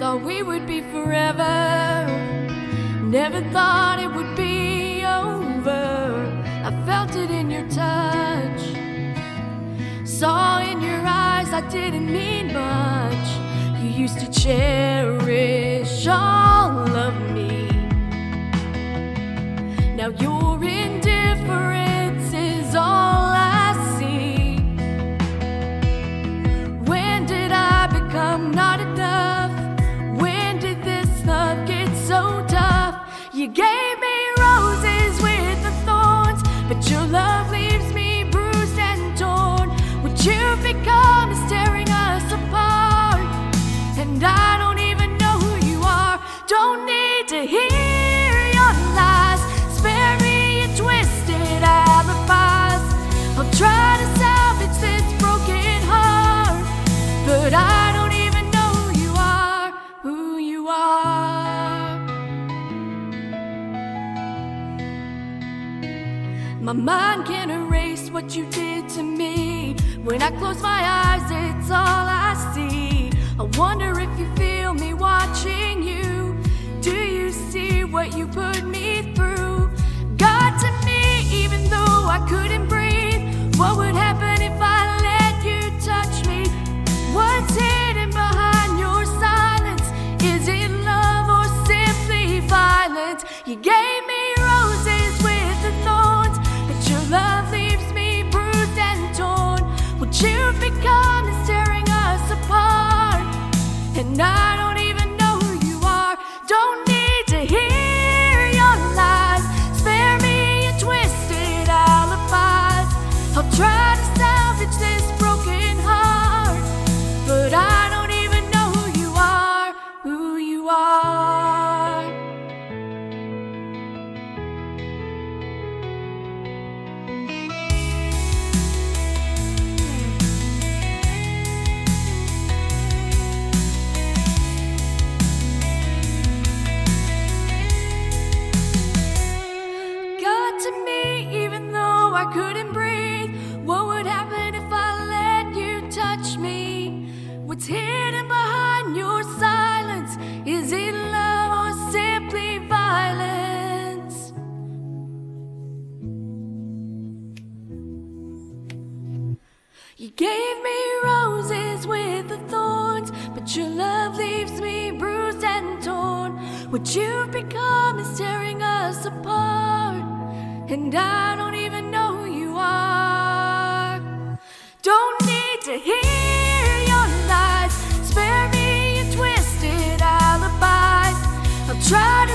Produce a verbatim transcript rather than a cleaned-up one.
thought we would be forever. Never thought it would be over. I felt it in your touch, saw in your eyes I didn't mean much. You used to cherish all of me. Now your indifference is all I see. When did I become not enough? When did this love get so tough? You gave me roses with the thorns, but your love leaves me bruised and torn. What you've become is tearing us apart, and I don't even know who you are. Don't need to hear your lies. Spare me your twisted alibis. I'll try to salvage this broken heart, but I don't even know who you are, who you are. My mind can't erase what you did to me. When I close my eyes, it's all I see. I wonder if you feel me watching you. Do you see what you put me through? God, to me, even though I couldn't breathe, what would happen if I let you touch me? What's hidden behind your silence? Is it love or simply violence? You gave me roses with the thorns, but your love leaves me bruised and torn. What you've become is tearing us apart, and I don't even know who you are. Don't need to hear your lies. Spare me your twisted alibis. I'll try to salvage this broken heart, but I don't even know who you are, who you are. I couldn't breathe. What would happen if I let you touch me? What's hidden behind your silence? Is it love or simply violence? You gave me roses with the thorns, but your love leaves me bruised and torn. What you've become is tearing us apart, and I don't even know who you are. Don't need to hear your lies. Spare me your twisted alibis. I'll try